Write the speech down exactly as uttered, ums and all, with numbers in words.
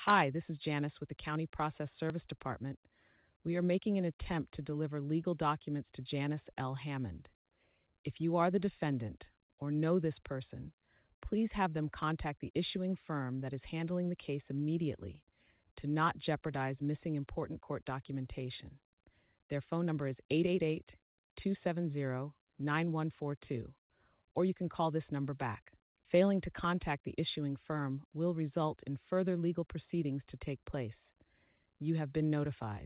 Hi, this is Janice with the County Process Service Department. We are making an attempt to deliver legal documents to Janice L. Hammond. If you are the defendant or know this person, please have them contact the issuing firm that is handling the case immediately to not jeopardize missing important court documentation. Their phone number is eight eight eight, two seven zero, nine one four two, or you can call this number back. Failing to contact the issuing firm will result in further legal proceedings to take place. You have been notified.